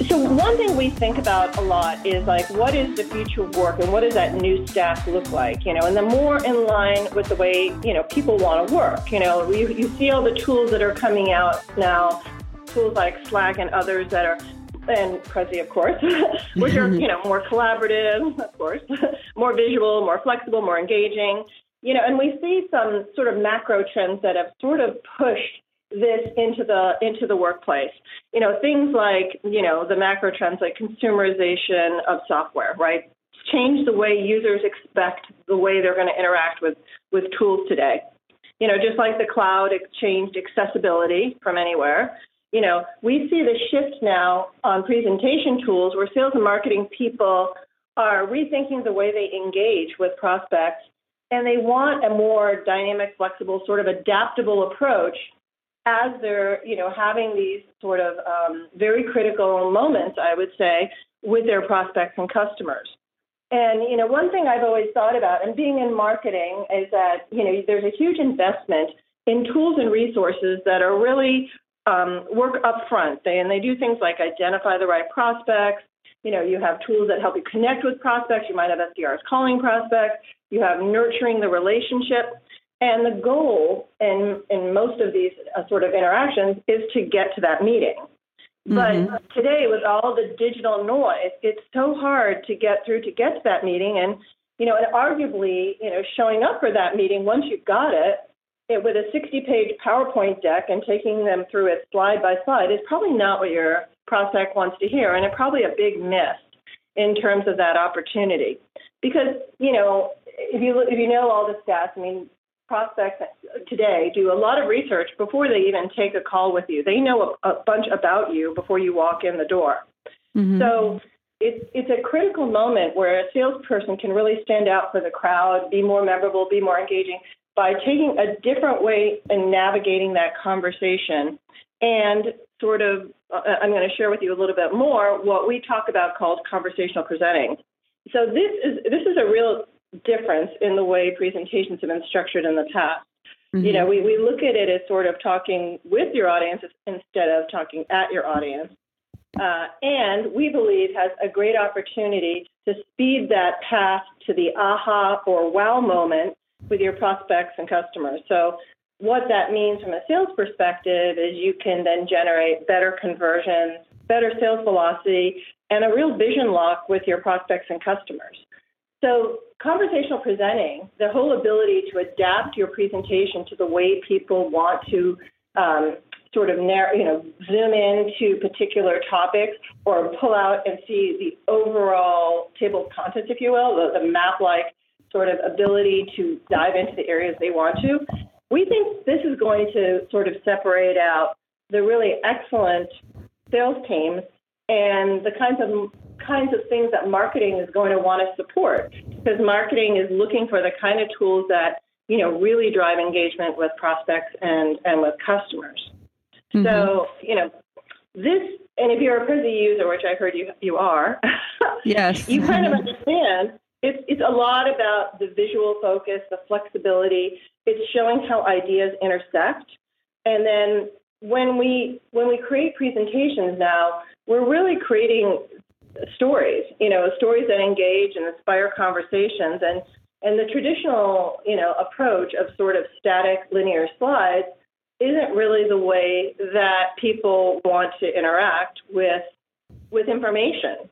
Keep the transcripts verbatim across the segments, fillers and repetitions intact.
So one thing we think about a lot is like, what is the future of work and what does that new stack look like? You know, and the more in line with the way, you know, people want to work. You know, you, you see all the tools that are coming out now, tools like Slack and others that are, and Prezi, of course, which are, you know, more collaborative, of course, more visual, more flexible, more engaging. You know, and we see some sort of macro trends that have sort of pushed this into the into the workplace. You know, things like, you know, the macro trends like consumerization of software, right? Change the way users expect the way they're going to interact with, with tools today. You know, just like the cloud changed accessibility from anywhere, you know, we see the shift now on presentation tools where sales and marketing people are rethinking the way they engage with prospects, and they want a more dynamic, flexible, sort of adaptable approach as they're, you know, having these sort of um, very critical moments, I would say, with their prospects and customers. And, you know, one thing I've always thought about, and being in marketing, is that, you know, there's a huge investment in tools and resources that are really um, work up front. They, and they do things like identify the right prospects. You know, you have tools that help you connect with prospects. You might have S D Rs calling prospects. You have nurturing the relationship. And the goal in, in most of these uh, sort of interactions is to get to that meeting. Mm-hmm. But today, with all the digital noise, it's so hard to get through to get to that meeting. And, you know, and arguably, you know, showing up for that meeting, once you've got it, it with a sixty-page PowerPoint deck and taking them through it slide by slide is probably not what your prospect wants to hear. And it's probably a big miss in terms of that opportunity. Because, you know, if you, if you know all the stats, I mean, prospects today do a lot of research before they even take a call with you. They know a, a bunch about you before you walk in the door. Mm-hmm. So it's it's a critical moment where a salesperson can really stand out for the crowd, be more memorable, be more engaging by taking a different way and navigating that conversation. And sort of, uh, I'm going to share with you a little bit more what we talk about called conversational presenting. So this is this is a real difference in the way presentations have been structured in the past. Mm-hmm. You know, we, we look at it as sort of talking with your audience instead of talking at your audience. Uh, and we believe has a great opportunity to speed that path to the aha or wow moment with your prospects and customers. So what that means from a sales perspective is you can then generate better conversions, better sales velocity, and a real vision lock with your prospects and customers. So conversational presenting, the whole ability to adapt your presentation to the way people want to um, sort of narrow, you know, zoom into particular topics or pull out and see the overall table of contents, if you will, the, the map-like sort of ability to dive into the areas they want to. We think this is going to sort of separate out the really excellent sales teams and the kinds of kinds of things that marketing is going to want to support, because marketing is looking for the kind of tools that, you know, really drive engagement with prospects and, and with customers. Mm-hmm. So, you know, this, and if you're a Prezi user, which I heard you you are, yes, you kind of understand it's it's a lot about the visual focus, the flexibility. It's showing how ideas intersect. And then when we when we create presentations now, we're really creating stories, you know, stories that engage and inspire conversations. And, and the traditional, you know, approach of sort of static linear slides isn't really the way that people want to interact with, with information.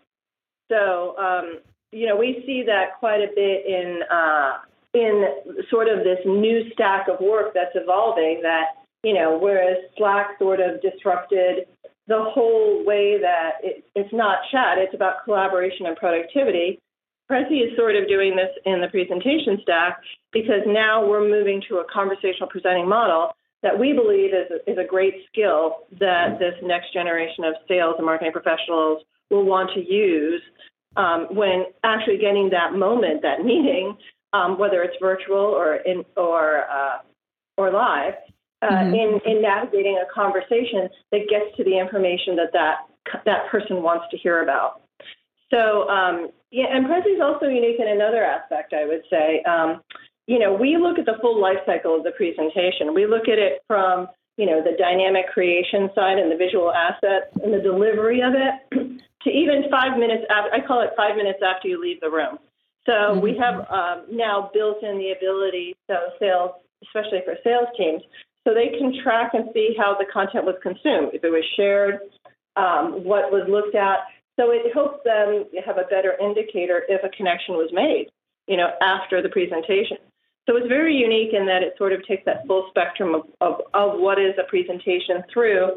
So, um, you know, we see that quite a bit in, uh, in sort of this new stack of work that's evolving that, you know, whereas Slack sort of disrupted the whole way that it, it's not chat, it's about collaboration and productivity. Prezi is sort of doing this in the presentation stack because now we're moving to a conversational presenting model that we believe is a, is a great skill that this next generation of sales and marketing professionals will want to use um, when actually getting that moment, that meeting, um, whether it's virtual or in or uh, or live. Uh, mm-hmm. in, in navigating a conversation that gets to the information that that, that person wants to hear about. So, um, yeah, and Prezi is also unique in another aspect, I would say. Um, you know, we look at the full life cycle of the presentation. We look at it from, you know, the dynamic creation side and the visual assets and the delivery of it, to even five minutes after, I call it five minutes after you leave the room. So mm-hmm. we have um, now built in the ability, so sales, especially for sales teams, so they can track and see how the content was consumed, if it was shared, um, what was looked at. So it helps them have a better indicator if a connection was made, you know, after the presentation. So it's very unique in that it sort of takes that full spectrum of, of, of what is a presentation through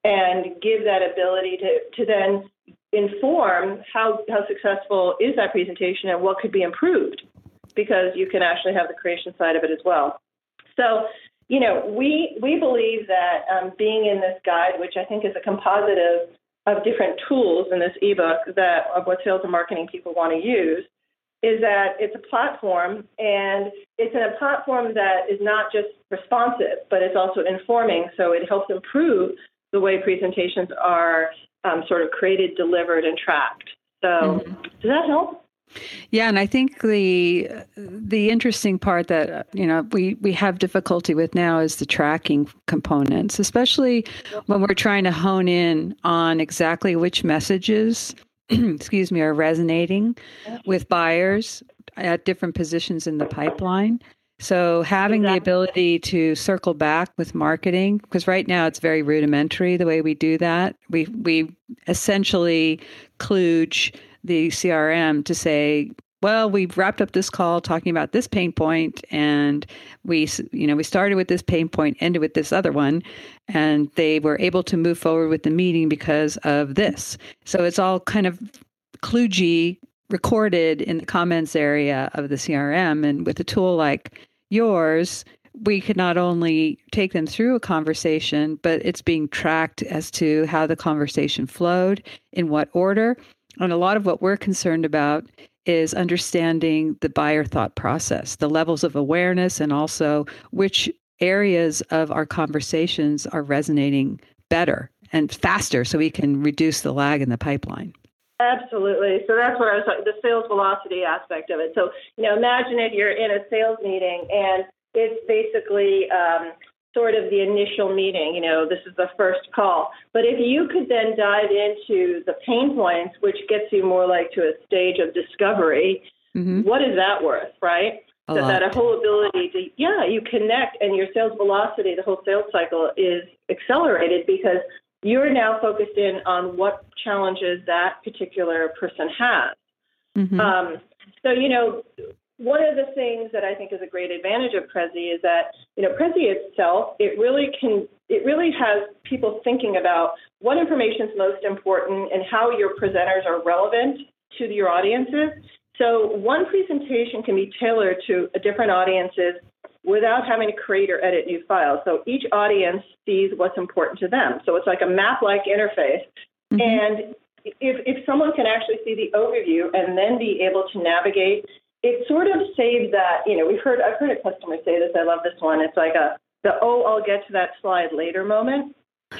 and give that ability to, to then inform how, how successful is that presentation and what could be improved, because you can actually have the creation side of it as well. So, you know, we we believe that um, being in this guide, which I think is a composite of, of different tools in this ebook that of what sales and marketing people want to use, is that it's a platform, and it's in a platform that is not just responsive, but it's also informing. So it helps improve the way presentations are um, sort of created, delivered, and tracked. So mm-hmm. does that help? Yeah, and I think the the interesting part that you know we, we have difficulty with now is the tracking components, especially when we're trying to hone in on exactly which messages, excuse me, are resonating with buyers at different positions in the pipeline. So having exactly. the ability to circle back with marketing, because right now it's very rudimentary the way we do that. We we essentially kludge the C R M to say, well, we wrapped up this call talking about this pain point, and we, you know, we started with this pain point, ended with this other one, and they were able to move forward with the meeting because of this. So it's all kind of kludgy, recorded in the comments area of the C R M, and with a tool like yours, we could not only take them through a conversation, but it's being tracked as to how the conversation flowed, in what order. And a lot of what we're concerned about is understanding the buyer thought process, the levels of awareness, and also which areas of our conversations are resonating better and faster so we can reduce the lag in the pipeline. Absolutely. So that's what I was talking, the sales velocity aspect of it. So, you know, imagine if you're in a sales meeting and it's basically um, sort of the initial meeting, you know, this is the first call. But if you could then dive into the pain points, which gets you more like to a stage of discovery, mm-hmm. what is that worth, right? A so lot. That a whole ability to, yeah, you connect, and your sales velocity, the whole sales cycle is accelerated because you're now focused in on what challenges that particular person has. Mm-hmm. Um, so, you know, one of the things that I think is a great advantage of Prezi is that, you know, Prezi itself, it really can, it really has people thinking about what information is most important and how your presenters are relevant to your audiences. So one presentation can be tailored to a different audiences without having to create or edit new files. So each audience sees what's important to them. So it's like a map-like interface. Mm-hmm. And if, if someone can actually see the overview and then be able to navigate, it sort of saves that, you know, we've heard, I've heard a customer say this, I love this one. It's like a, the, oh, I'll get to that slide later moment.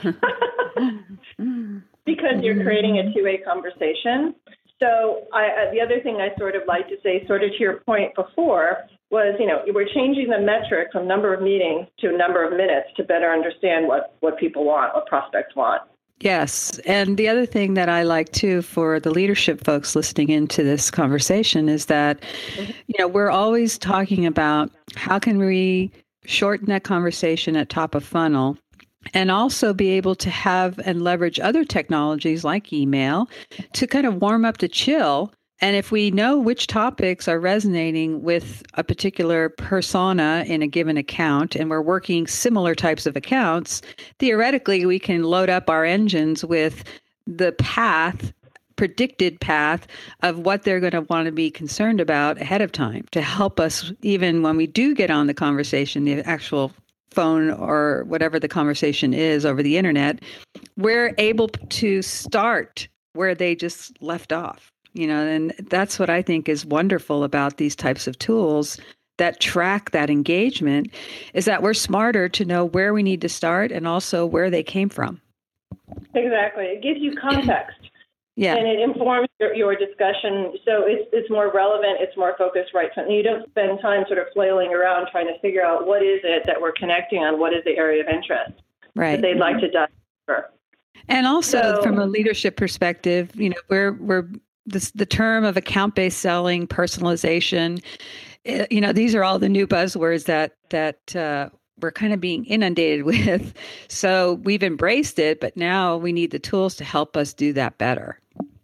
Because you're creating a two-way conversation. So I, the other thing I sort of like to say, sort of to your point before, was, you know, we're changing the metric from number of meetings to number of minutes to better understand what, what people want, what prospects want. Yes. And the other thing that I like too for the leadership folks listening into this conversation is that, mm-hmm. you know, we're always talking about how can we shorten that conversation at top of funnel and also be able to have and leverage other technologies like email to kind of warm up the chill. And if we know which topics are resonating with a particular persona in a given account, and we're working similar types of accounts, theoretically, we can load up our engines with the path, predicted path of what they're going to want to be concerned about ahead of time to help us, even when we do get on the conversation, the actual phone or whatever the conversation is over the internet, we're able to start where they just left off. You know, and that's what I think is wonderful about these types of tools that track that engagement, is that we're smarter to know where we need to start and also where they came from. Exactly. It gives you context. Yeah. And it informs your, your discussion. So it's it's more relevant. It's more focused, right? You don't spend time sort of flailing around trying to figure out what is it that we're connecting on, what is the area of interest. Right. that they'd like to dive deeper. And also So, from a leadership perspective, you know, we're we're this, the term of account-based selling, personalization, eh, you know, these are all the new buzzwords that that uh, we're kind of being inundated with. So we've embraced it, but now we need the tools to help us do that better.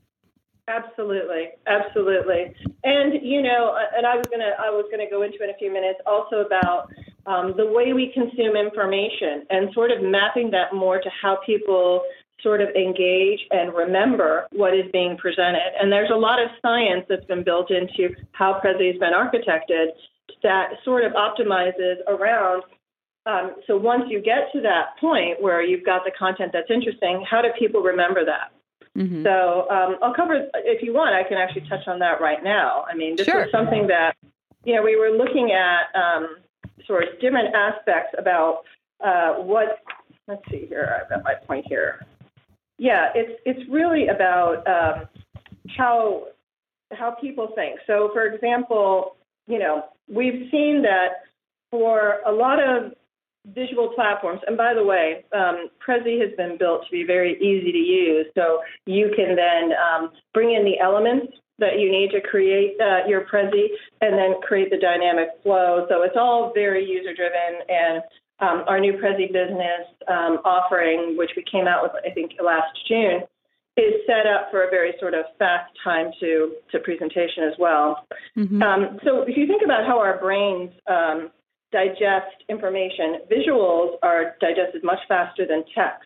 Absolutely, absolutely. And you know, and I was gonna I was gonna go into in a few minutes also about um, the way we consume information and sort of mapping that more to how people sort of engage and remember what is being presented. And there's a lot of science that's been built into how Prezi has been architected that sort of optimizes around. Um, so once you get to that point where you've got the content that's interesting, how do people remember that? Mm-hmm. So um, I'll cover, if you want, I can actually touch on that right now. I mean, this sure. is something that, you know, we were looking at um, sort of different aspects about uh, what, let's see here, I've got my point here. Yeah, it's it's really about um, how how people think. So, for example, you know, we've seen that for a lot of visual platforms, and by the way, um, Prezi has been built to be very easy to use. So you can then um, bring in the elements that you need to create uh, your Prezi, and then create the dynamic flow. So it's all very user-driven, and Um, our new Prezi Business um, offering, which we came out with, I think, last June, is set up for a very sort of fast time to, to presentation as well. Mm-hmm. Um, so if you think about how our brains um, digest information, visuals are digested much faster than text.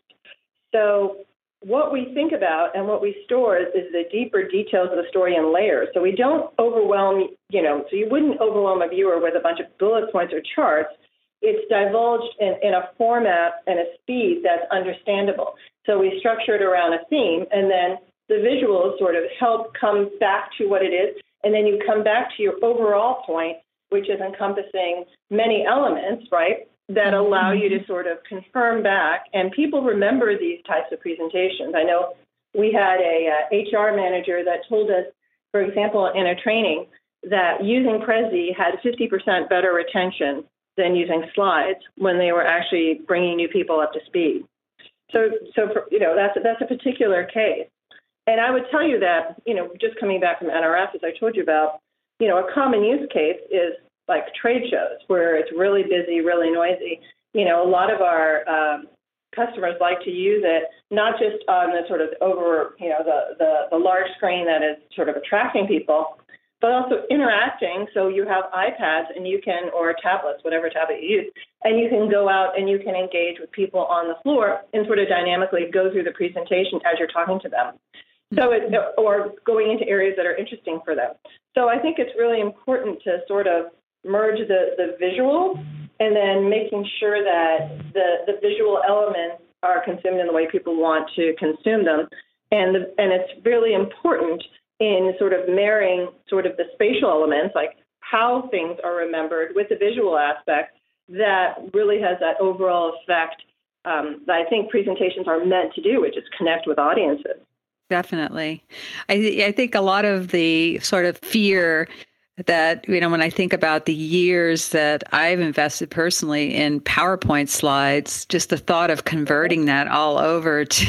So what we think about and what we store is, is the deeper details of the story in layers. So we don't overwhelm, you know, so you wouldn't overwhelm a viewer with a bunch of bullet points or charts. It's divulged in, in a format and a speed that's understandable. So we structure it around a theme, and then the visuals sort of help come back to what it is, and then you come back to your overall point, which is encompassing many elements, right, that allow you to sort of confirm back. And people remember these types of presentations. I know we had a uh, H R manager that told us, for example, in a training, that using Prezi had fifty percent better retention than using slides when they were actually bringing new people up to speed. So, so for, you know, that's that's a particular case. And I would tell you that, you know, just coming back from N R F, as I told you about, you know, a common use case is like trade shows where it's really busy, really noisy. You know, a lot of our um, customers like to use it not just on the sort of over, you know, the, the, the large screen that is sort of attracting people, but also interacting. So you have iPads and you can, or tablets, whatever tablet you use, and you can go out and you can engage with people on the floor and sort of dynamically go through the presentation as you're talking to them. So it, or going into areas that are interesting for them. So I think it's really important to sort of merge the, the visual and then making sure that the, the visual elements are consumed in the way people want to consume them. And, the, and it's really important in sort of marrying sort of the spatial elements, like how things are remembered, with the visual aspect that really has that overall effect um, that I think presentations are meant to do, which is connect with audiences. Definitely. I, I think a lot of the sort of fear that, you know, when I think about the years that I've invested personally in PowerPoint slides, just the thought of converting that all over to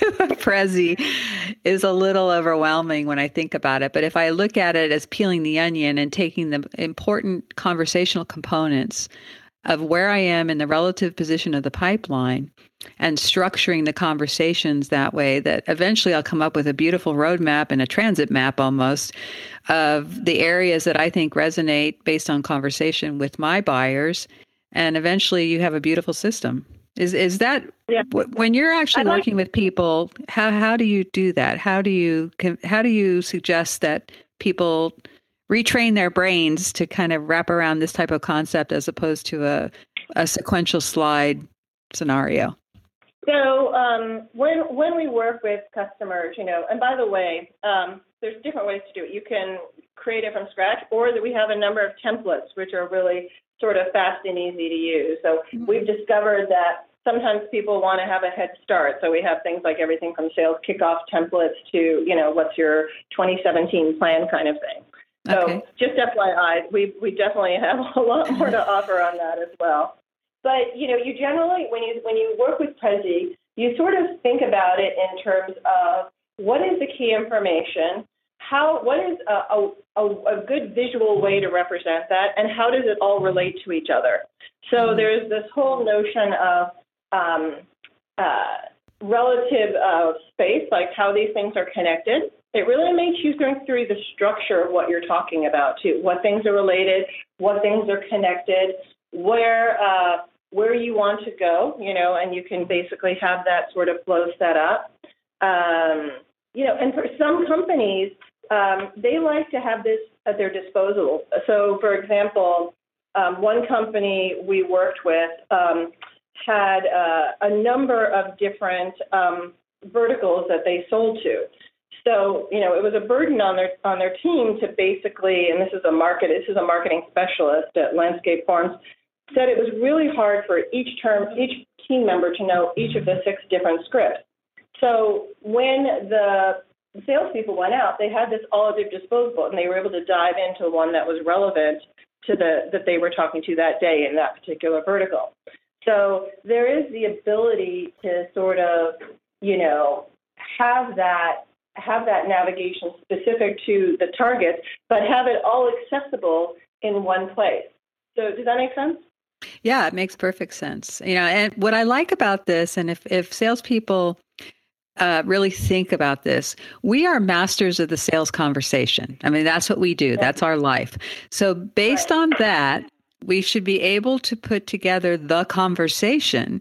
Prezi is a little overwhelming when I think about it. But if I look at it as peeling the onion and taking the important conversational components of where I am in the relative position of the pipeline and structuring the conversations that way, that eventually I'll come up with a beautiful roadmap and a transit map almost of the areas that I think resonate based on conversation with my buyers. And eventually you have a beautiful system. Is is that yeah. when you're actually like, working with people, how how do you do that? How do you how do you suggest that people retrain their brains to kind of wrap around this type of concept as opposed to a, a sequential slide scenario? So um, when when we work with customers, you know, and by the way, um, there's different ways to do it. You can create it from scratch, or that we have a number of templates which are really sort of fast and easy to use. So mm-hmm. we've discovered that sometimes people want to have a head start. So we have things like everything from sales kickoff templates to, you know, what's your twenty seventeen plan kind of thing. So okay. just F Y I, we we definitely have a lot more to offer on that as well. But, you know, you generally, when you when you work with Prezi, you sort of think about it in terms of what is the key information, how what is a, a, a good visual way to represent that, and how does it all relate to each other? So there's this whole notion of um, uh, relative uh, space, like how these things are connected. It really makes you think through the structure of what you're talking about, too, what things are related, what things are connected, where uh, where you want to go, you know, and you can basically have that sort of flow set up. Um, you know, and for some companies, um, they like to have this at their disposal. So, for example, um, one company we worked with um, had uh, a number of different um, verticals that they sold to. So, you know, it was a burden on their on their team to basically, and this is a market, this is a marketing specialist at Landscape Farms, said it was really hard for each term, each team member to know each of the six different scripts. So when the salespeople went out, they had this all at their disposal, and they were able to dive into one that was relevant to the that they were talking to that day in that particular vertical. So there is the ability to sort of, you know, have that have that navigation specific to the targets, but have it all accessible in one place. So does that make sense? Yeah, it makes perfect sense. You know, and what I like about this, and if if salespeople uh, really think about this, we are masters of the sales conversation. I mean, that's what we do. Yeah. That's our life. So based right. on that, we should be able to put together the conversation,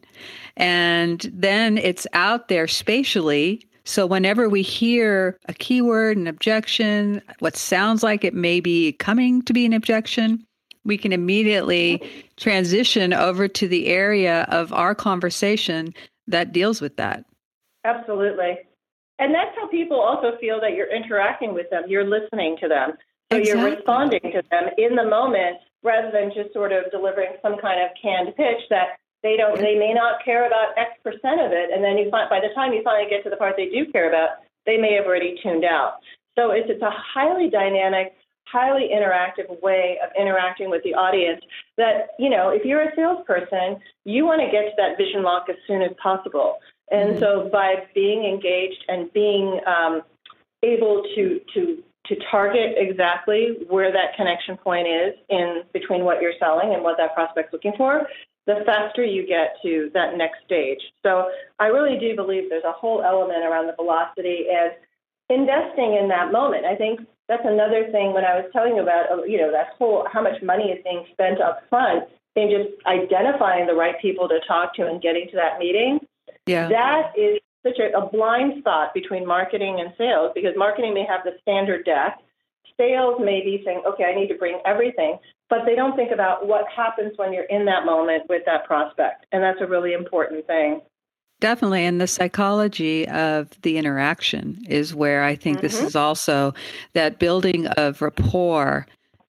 and then it's out there spatially. So whenever we hear a keyword, an objection, what sounds like it may be coming to be an objection, we can immediately transition over to the area of our conversation that deals with that. Absolutely. And that's how people also feel that you're interacting with them. You're listening to them. So exactly. You're responding to them in the moment rather than just sort of delivering some kind of canned pitch that they don't, they may not care about X percent of it. And then you find, by the time you finally get to the part they do care about, they may have already tuned out. So it's, it's a highly dynamic, highly interactive way of interacting with the audience that, you know, if you're a salesperson, you want to get to that vision lock as soon as possible. And mm-hmm. so by being engaged and being um, able to, to, to target exactly where that connection point is in between what you're selling and what that prospect's looking for, the faster you get to that next stage. So I really do believe there's a whole element around the velocity and investing in that moment. I think that's another thing when I was telling you about, you know, that whole how much money is being spent up front in just identifying the right people to talk to and getting to that meeting. Yeah. That is such a, a blind spot between marketing and sales, because marketing may have the standard deck. Sales may be saying, okay, I need to bring everything, but they don't think about what happens when you're in that moment with that prospect. And that's a really important thing. Definitely. And the psychology of the interaction is where I think mm-hmm. this is also that building of rapport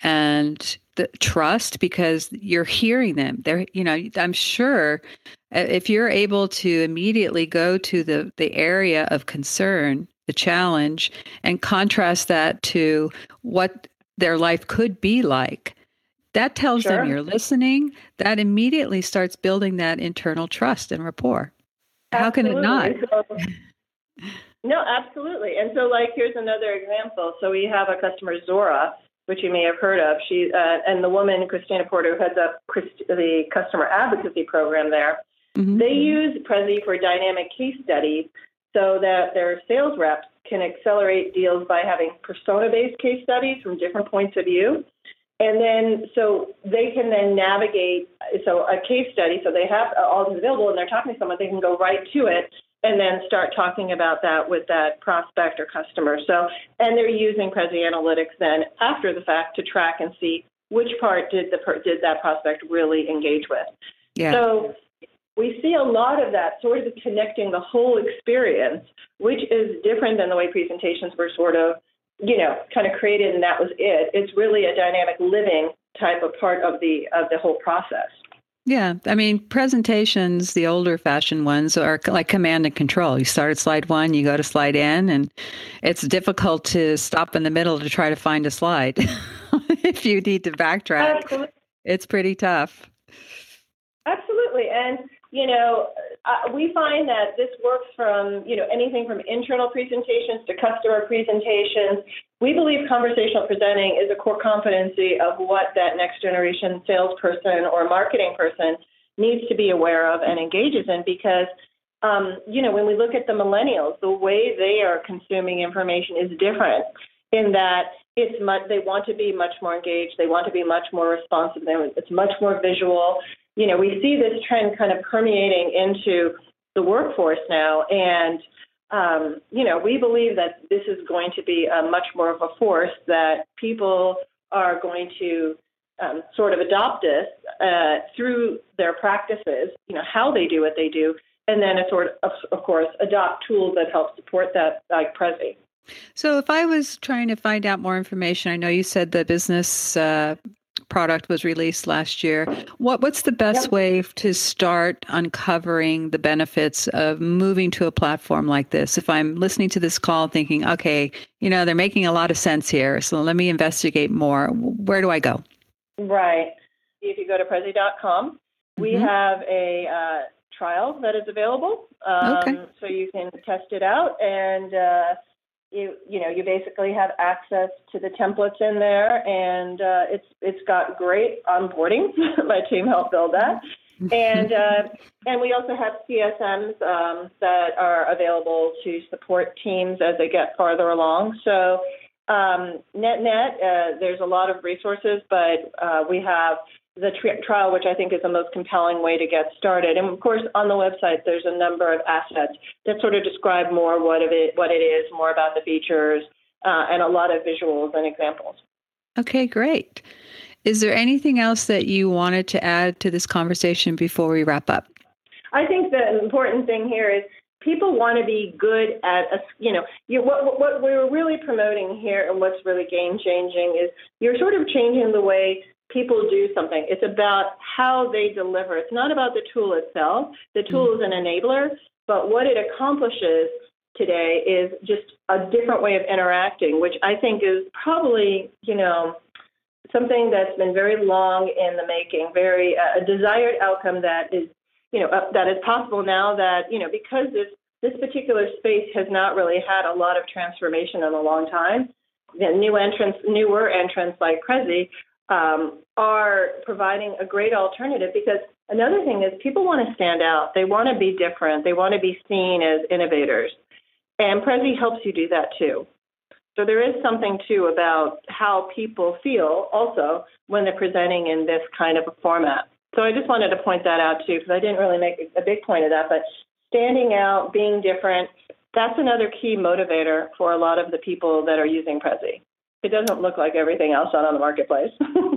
and the trust, because you're hearing them. They're, you know, I'm sure if you're able to immediately go to the, the area of concern, the challenge, and contrast that to what their life could be like, that tells sure. them you're listening. That immediately starts building that internal trust and rapport. How can it not? So, no, absolutely. And so, like, here's another example. So we have a customer, Zora, which you may have heard of. She uh, and the woman, Christina Porter, who heads up Christ- the customer advocacy program there. Mm-hmm. They use Prezi for dynamic case studies so that their sales reps can accelerate deals by having persona-based case studies from different points of view. And then, so they can then navigate, so a case study, so they have all this available and they're talking to someone, they can go right to it and then start talking about that with that prospect or customer. So, and they're using Prezi Analytics then after the fact to track and see which part did the did that prospect really engage with. Yeah. So we see a lot of that sort of connecting the whole experience, which is different than the way presentations were sort of, you know, kind of created and that was it. It's really a dynamic living type of part of the of the whole process. Yeah. I mean, presentations, the older fashioned ones are like command and control. You start at slide one, you go to slide N, and it's difficult to stop in the middle to try to find a slide. If you need to backtrack, Absolutely. It's pretty tough. Absolutely. absolutely. And, you know, uh, we find that this works from, you know, anything from internal presentations to customer presentations. We believe conversational presenting is a core competency of what that next generation salesperson or marketing person needs to be aware of and engages in, because Um, you know, when we look at the millennials, the way they are consuming information is different in that it's much, they want to be much more engaged. They want to be much more responsive. It's much more visual. You know, we see this trend kind of permeating into the workforce now. And, um, you know, we believe that this is going to be a much more of a force that people are going to um, sort of adopt this uh, through their practices, you know, how they do what they do. And then, a sort of, of course, adopt tools that help support that, like Prezi. So if I was trying to find out more information, I know you said the business uh, product was released last year. What What's the best Yep. way to start uncovering the benefits of moving to a platform like this? If I'm listening to this call thinking, okay, you know, they're making a lot of sense here, so let me investigate more. Where do I go? Right. If you go to Prezi dot com, we Mhm. have a uh, trial that is available, um, Okay. so you can test it out, and uh, you you know you basically have access to the templates in there, and uh, it's it's got great onboarding. My team helped build that, and uh, and we also have C S Ms um, that are available to support teams as they get farther along. So um, net net, uh, there's a lot of resources, but uh, we have the tri- trial, which I think is the most compelling way to get started. And of course, on the website, there's a number of assets that sort of describe more what of it, what it is, more about the features, uh, and a lot of visuals and examples. Okay, great. Is there anything else that you wanted to add to this conversation before we wrap up? I think the important thing here is people want to be good at, a, you know, you, what, what we're really promoting here and what's really game changing is you're sort of changing the way people do something. It's about how they deliver. It's not about the tool itself. The tool is an enabler, but what it accomplishes today is just a different way of interacting, which I think is probably, you know, something that's been very long in the making, very uh, a desired outcome that is, you know, uh, that is possible now that, you know, because this this particular space has not really had a lot of transformation in a long time. The new entrants, newer entrants like Prezi, um, are providing a great alternative, because another thing is people want to stand out. They want to be different. They want to be seen as innovators. And Prezi helps you do that too. So there is something too about how people feel also when they're presenting in this kind of a format. So I just wanted to point that out too, because I didn't really make a big point of that, but standing out, being different, that's another key motivator for a lot of the people that are using Prezi. It doesn't look like everything else out on the marketplace.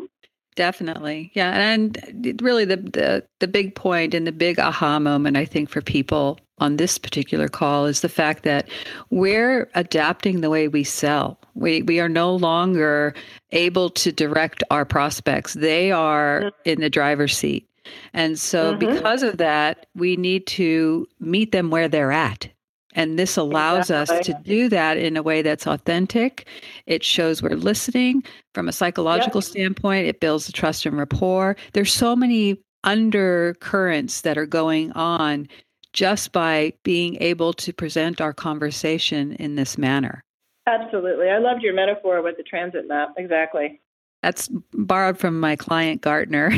Definitely. Yeah. And really the, the the big point and the big aha moment, I think, for people on this particular call is the fact that we're adapting the way we sell. We we are no longer able to direct our prospects. They are in the driver's seat. And so Mm-hmm. because of that, we need to meet them where they're at. And this allows us Exactly. to do that in a way that's authentic. It shows we're listening from a psychological Yep. standpoint. It builds the trust and rapport. There's so many undercurrents that are going on just by being able to present our conversation in this manner. Absolutely. I loved your metaphor with the transit map. Exactly. That's borrowed from my client Gartner.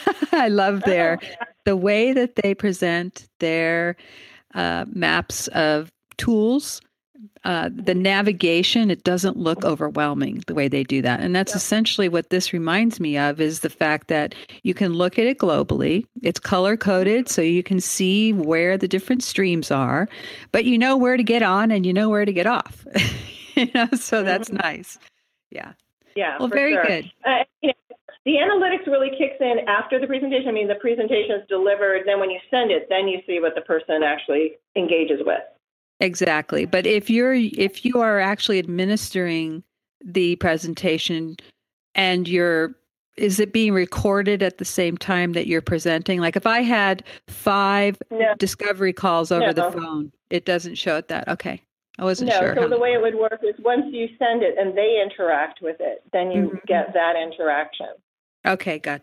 I love their Oh. the way that they present their uh, maps of tools. Uh, the navigation, it doesn't look overwhelming the way they do that. And that's Yep. essentially what this reminds me of, is the fact that you can look at it globally. It's color coded, so you can see where the different streams are, but you know where to get on and you know where to get off. you know, so that's Mhm. nice. Yeah. Yeah, Well, for very sure. good. Uh, you know, the analytics really kicks in after the presentation. I mean, the presentation is delivered. Then when you send it, then you see what the person actually engages with. Exactly. But if you're if you are actually administering the presentation and you're is it being recorded at the same time that you're presenting? Like if I had five No, discovery calls over the no, phone, it doesn't show it that. Okay. I wasn't no. sure So how. the way it would work is once you send it and they interact with it, then you Mhm. get that interaction. Okay, gotcha. But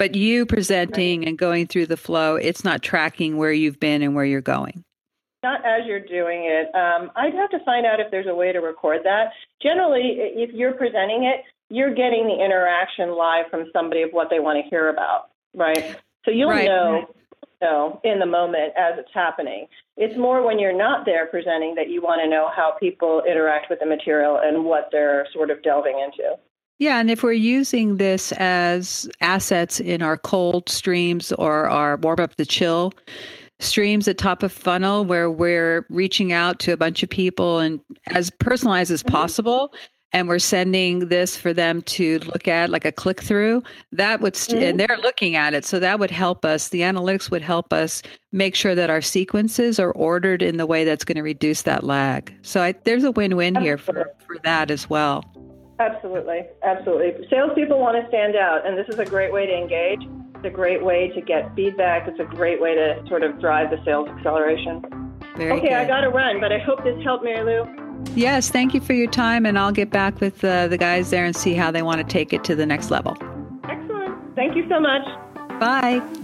but you presenting right. and going through the flow, it's not tracking where you've been and where you're going. Not as you're doing it. Um, I'd have to find out if there's a way to record that. Generally, if you're presenting it, you're getting the interaction live from somebody of what they want to hear about, right? So you'll right. know, know in the moment as it's happening. It's more when you're not there presenting that you want to know how people interact with the material and what they're sort of delving into. Yeah, and if we're using this as assets in our cold streams or our warm up the chill streams at top of funnel, where we're reaching out to a bunch of people and as personalized as possible, and we're sending this for them to look at like a click through, that would, st- mm-hmm. and they're looking at it. So that would help us. The analytics would help us make sure that our sequences are ordered in the way that's going to reduce that lag. So I, there's a win-win here for, for that as well. Absolutely. Absolutely. Salespeople want to stand out, and this is a great way to engage. It's a great way to get feedback. It's a great way to sort of drive the sales acceleration. Very okay, good. I got to run, but I hope this helped, Mary Lou. Yes, thank you for your time, and I'll get back with uh, the guys there and see how they want to take it to the next level. Excellent. Thank you so much. Bye.